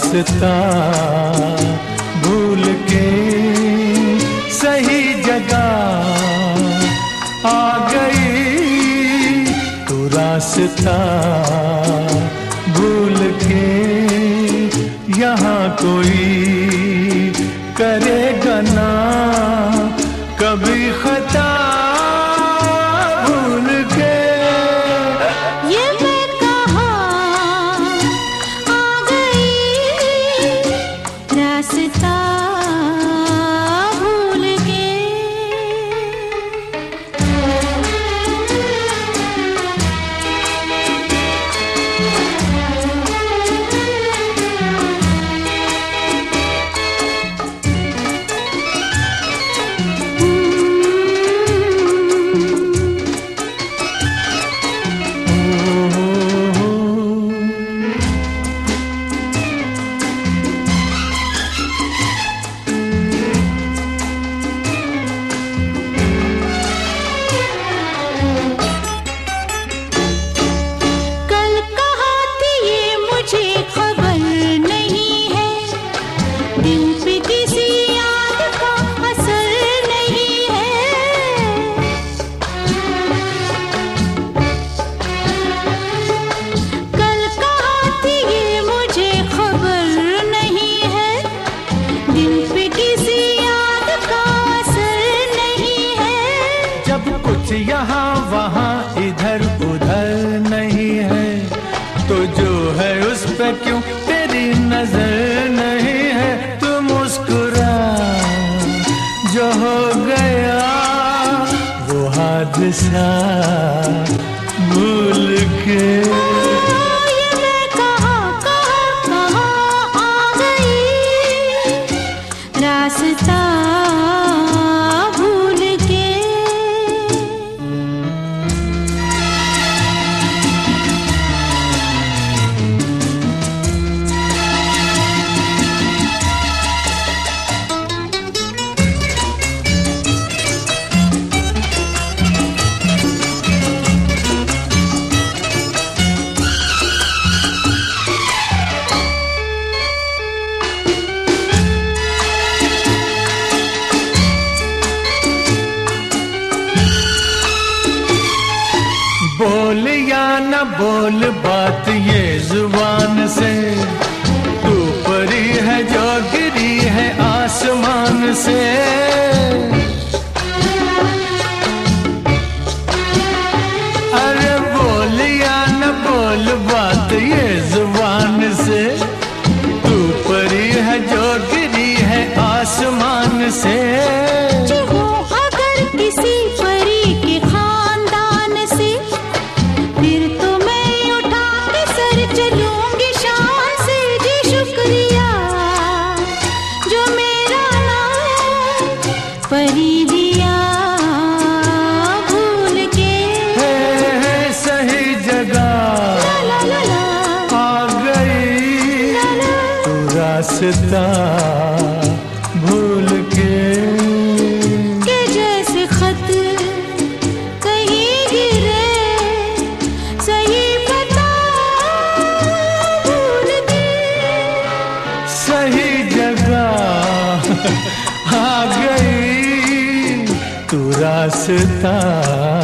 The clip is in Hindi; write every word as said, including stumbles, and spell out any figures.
रास्ता भूल के सही जगह आ गई। तू रास्ता भूल के यहाँ कोई करेगा ना कभी खता भूल के। ये मैं कहाँ आ गई रास्ता भूल के। यहाँ वहाँ इधर उधर नहीं है तो जो है उस पे क्यों तेरी नजर नहीं है। तू मुस्कुरा जो हो गया वो हादसा भूल के। ये मैं कहाँ कहाँ कहाँ आ गई रास्ता भूल के। बोल या न बोल बात ये जुबान से, तू परी है जो गिरी है आसमान से। अरे बोल या न बोल बात ये जुबान से, तू परी है जो गिरी है आसमान से। परी दिया भूल के है, है सही जगह ला ला ला आ गई ला ला। तू रास्ता भूल के। के जैसे खत कहीं गिरे सही पता भूल के। सही जगह आ गई तू रास्ता